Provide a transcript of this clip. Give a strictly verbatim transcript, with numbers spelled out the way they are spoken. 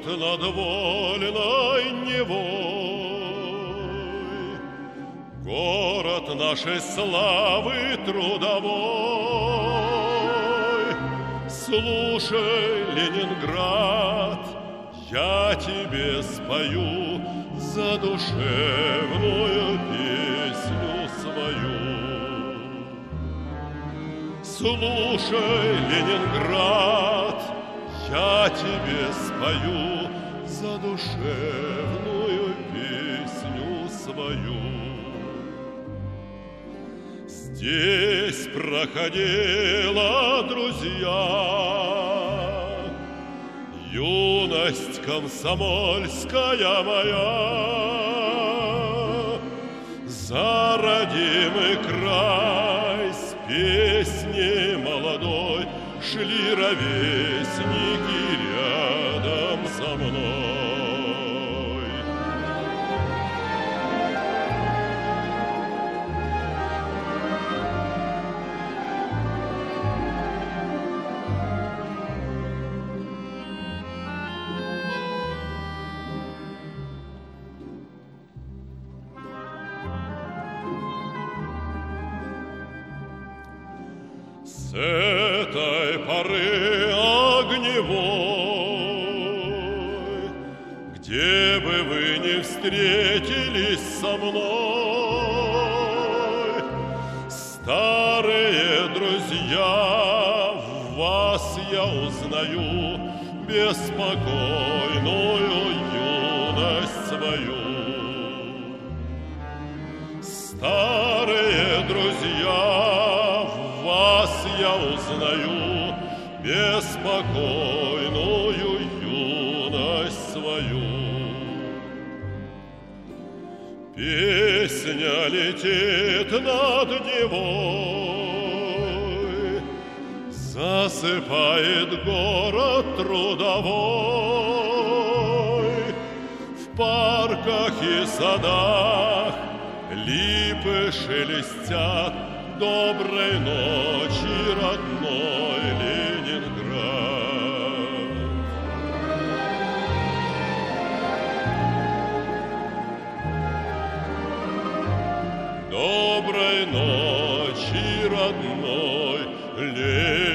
Город над вольной Невой, город нашей славы трудовой. Слушай, Ленинград, я тебе спою задушевную песню свою. Слушай, Ленинград, я тебе спою задушевную песню свою. Здесь проходила, друзья, юность комсомольская моя. За родимый край с песней молодой шли ровесники рядом со мной. С этой поры огневой, где бы вы ни встретились со мной, старые друзья, в вас я узнаю беспокойную юность свою. Старые друзья, я узнаю беспокойную юность свою. Песня летит над Невой, засыпает город трудовой. В парках и садах липы шелестят. Доброй ночи, родной Ленинград. Доброй ночи, родной Ленинград.